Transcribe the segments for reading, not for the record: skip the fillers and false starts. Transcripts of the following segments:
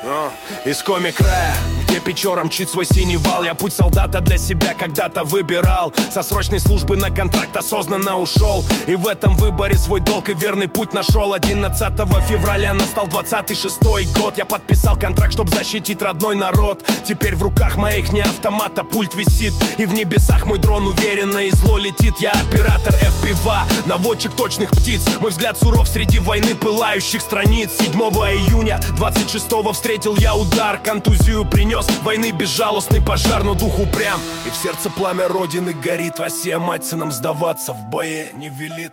Из коми-края, где Печора мчит свой синий вал. Я путь солдата для себя когда-то выбирал. Со срочной службы на контракт осознанно ушел. И в этом выборе свой долг и верный путь нашел. 11 февраля настал 26-й год. Я подписал контракт, чтобы защитить родной народ. Теперь в руках моих не автомата пульт висит. И в небесах мой дрон уверенно и зло летит. Я оператор FPV, наводчик точных птиц. Мой взгляд суров среди войны пылающих страниц. 7 июня 26-го встретил я удар. Контузию принес войны безжалостный пожар. Но дух упрям, и в сердце пламя родины горит. Россия мать сынам сдаваться в бое не велит.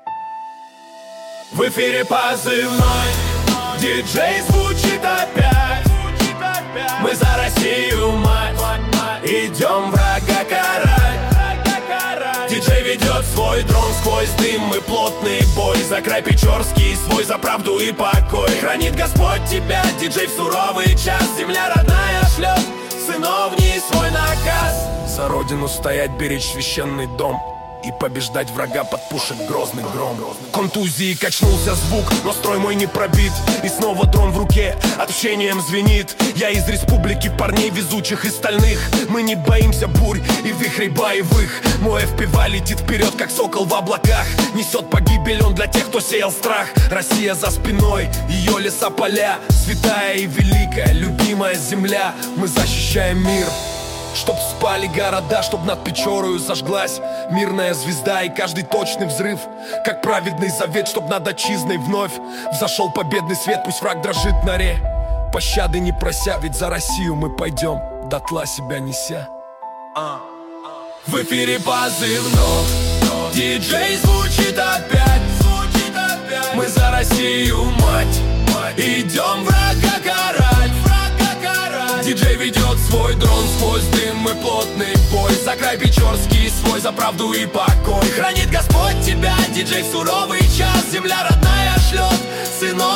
В эфире позывной, диджей звучит опять. Мы за Россию, мать, идем врага карать. Диджей ведет свой дрон сквозь дым и плотный бой. За край Печорский свой, за правду и покой. Хранит Господь тебя, диджей, в суровый час. Земля родная шлет сынов в ней свой наказ. За родину стоять, беречь священный дом и побеждать врага под пушек грозный гром. Контузии качнулся звук, но строй мой не пробит. И снова дрон в руке, общением звенит. Я из республики парней везучих и стальных. Мы не боимся бурь и вихрей боевых. Мой FPV летит вперед, как сокол в облаках. Несет погибель он для тех, кто сеял страх. Россия за спиной, ее леса, поля. Святая и великая, любимая земля. Мы защищаем мир, чтоб спали города, чтоб над Печорою зажглась мирная звезда. И каждый точный взрыв, как праведный завет, чтоб над отчизной вновь взошел победный свет. Пусть враг дрожит на норе, пощады не прося, ведь за Россию мы пойдем, дотла себя неся. В эфире позывной, диджей звучит опять. Мы за Россию, мать, идем врага карать. Диджей ведет свой дрон сквозь дым и плотный бой. За край Печорский свой, за правду и покой. Хранит Господь тебя, диджей, в суровый час. Земля родная шлет сынов